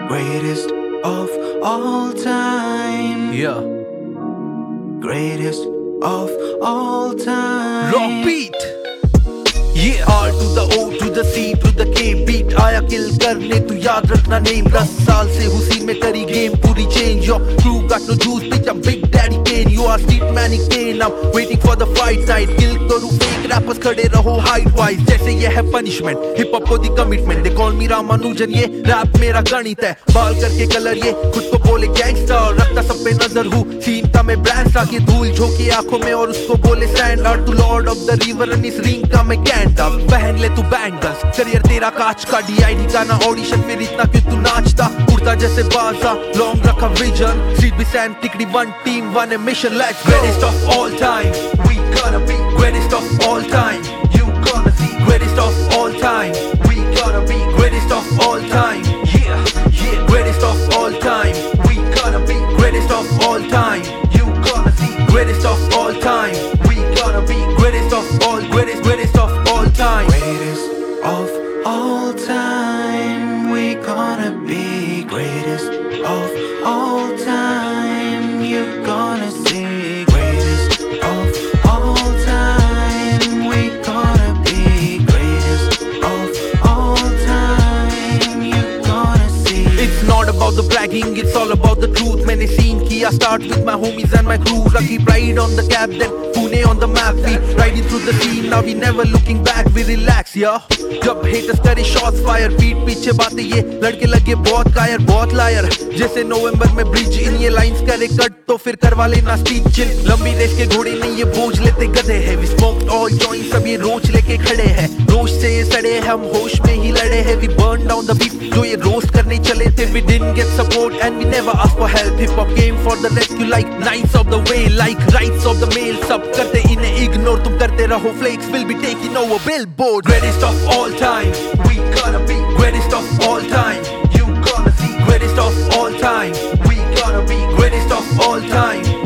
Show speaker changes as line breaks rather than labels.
Greatest of all time.
Yeah.
Greatest of all time.
Rock beat. Yeah. R to the O to the C to the K beat आया kill करने तू याद रखना name 10 साल से हुसी में करी game पूरी change. Your crew got no juice bitch I'm Big Daddy Kane. You are street mannequin I'm waiting for the fight night. Kill करूँ fake rappers खड़े रहो height wise जैसे ये है punishment. Hip hop को दी commitment they call me Ramanujan ये rap मेरा गणित है. बाल करके कलर ये खुद को बोले gangster रखता सब पे नजर हूँ सीन का मैं ब्रांड ताकि धूल झोंके आंखों में और उसको बोले stand out to lord of the river and इस ring का मैं कैंट पहन ले तू बैंगल्स करियर तेरा कांच का DID का ना ऑडिशन फिर इतना क्यों तू नाचता उड़ता जैसे बाजा लॉन्ग रखा विजन सीट भी सैम टिकड़ी one team one mission let's greatest of all time we gonna be greatest of all time you gonna see greatest of all time we gonna be greatest of all time yeah greatest of all time we gonna be greatest of all time you gonna see greatest of all time we gonna be greatest of all greatest of all time
Greatest of all time. We gonna be greatest of all time. You gonna see greatest of all time. We gonna be greatest of all time. You gonna see.
It's not about the bragging, it's all about the truth. मैंने scene किया start with my homies and my crew. Lucky pride on the cap, then Pune on the map. We riding through the scene, now we never looking back. We relax, yeah. जब haters करे shots fire, पीठ पीछे बातें ये लड़के लगे बहुत कायर, बहुत लायर. जैसे नवंबर में ब्रिज इन ये लाइंस करे कट तो फिर करवा लेना स्पीच चिल. लंबी रेस के घोड़े नहीं ये बोझ लेते गधे हैं. We smoked all joints सब ये रोज लेके खड़े हैं. रोज से ये सड़े हम होश में ही लड़े हैं. We burned down the beat जो ये रोस्ट करने चले थे. We didn't get support and we never asked for help. Hip hop came for the rescue like knights of the way, like rights of the male. सब करते इन्हें ignore तुम करते रहो flakes will be taking over billboard. Greatest of all time we gonna be greatest of all time. You gonna see greatest of all time. We gonna be greatest of all time.